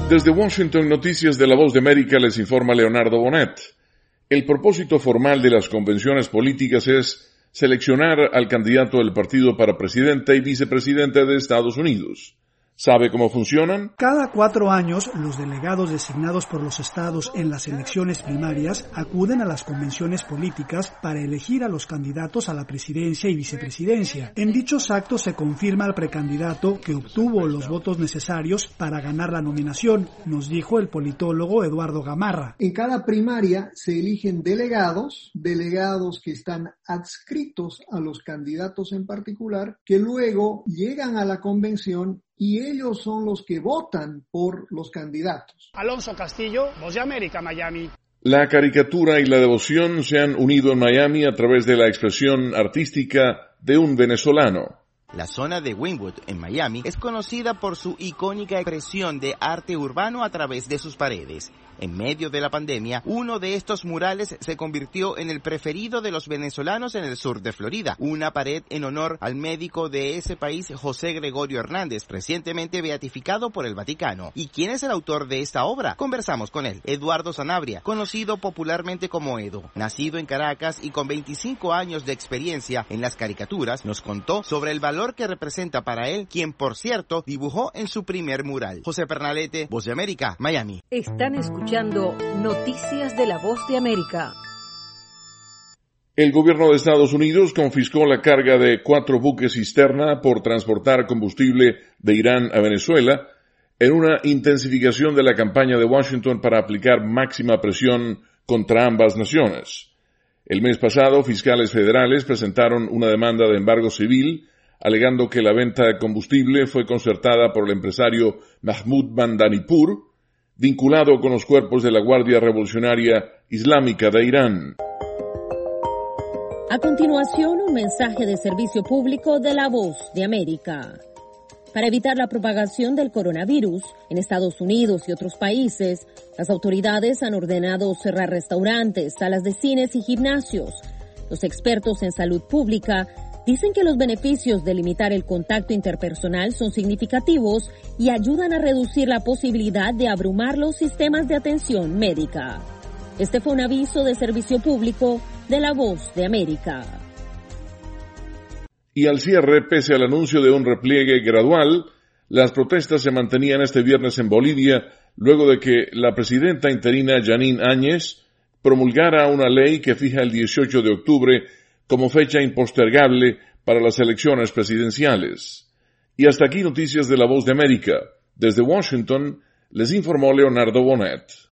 Desde Washington, Noticias de la Voz de América, les informa Leonardo Bonet. El propósito formal de las convenciones políticas es seleccionar al candidato del partido para presidente y vicepresidente de Estados Unidos. ¿Sabe cómo funcionan? Cada 4 años, los delegados designados por los estados en las elecciones primarias acuden a las convenciones políticas para elegir a los candidatos a la presidencia y vicepresidencia. En dichos actos se confirma al precandidato que obtuvo los votos necesarios para ganar la nominación, nos dijo el politólogo Eduardo Gamarra. En cada primaria se eligen delegados que están adscritos a los candidatos en particular, que luego llegan a la convención y ellos son los que votan por los candidatos. Alonso Castillo, Voz de América, Miami. La caricatura y la devoción se han unido en Miami a través de la expresión artística de un venezolano. La zona de Wynwood, en Miami, es conocida por su icónica expresión de arte urbano a través de sus paredes. En medio de la pandemia, uno de estos murales se convirtió en el preferido de los venezolanos en el sur de Florida. Una pared en honor al médico de ese país, José Gregorio Hernández, recientemente beatificado por el Vaticano. ¿Y quién es el autor de esta obra? Conversamos con él, Eduardo Sanabria, conocido popularmente como Edo. Nacido en Caracas y con 25 años de experiencia en las caricaturas, nos contó sobre el valor que representa para él, quien por cierto dibujó en su primer mural. José Pernalete, Voz de América, Miami. Están escuchando Noticias de la Voz de América. El gobierno de Estados Unidos confiscó la carga de 4 buques cisterna por transportar combustible de Irán a Venezuela en una intensificación de la campaña de Washington para aplicar máxima presión contra ambas naciones. El mes pasado, fiscales federales presentaron una demanda de embargo civil alegando que la venta de combustible fue concertada por el empresario Mahmoud Mandanipur, vinculado con los cuerpos de la Guardia Revolucionaria Islámica de Irán. A continuación, un mensaje de servicio público de la Voz de América. Para evitar la propagación del coronavirus en Estados Unidos y otros países, las autoridades han ordenado cerrar restaurantes, salas de cines y gimnasios. Los expertos en salud pública dicen que los beneficios de limitar el contacto interpersonal son significativos y ayudan a reducir la posibilidad de abrumar los sistemas de atención médica. Este fue un aviso de servicio público de la Voz de América. Y al cierre, pese al anuncio de un repliegue gradual, las protestas se mantenían este viernes en Bolivia luego de que la presidenta interina Janine Áñez promulgara una ley que fija el 18 de octubre como fecha impostergable para las elecciones presidenciales. Y hasta aquí Noticias de la Voz de América. Desde Washington, les informó Leonardo Bonet.